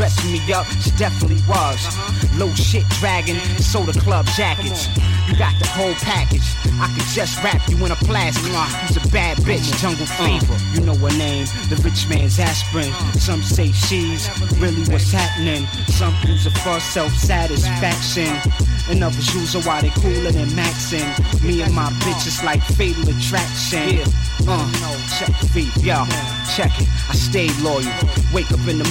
dressing me up, she definitely was. Low shit dragging, soda club jackets. You got the whole package. I could just wrap you in a plastic. You's a bad bitch, jungle fever. You know her name, the rich man's aspirin. Some say she's really what's happening. Some use it for self-satisfaction. And others use her while they cooler than Maxin. Me and my bitch is like fatal attraction. Check the beat, yo. Check it. I stay loyal. Wake up in the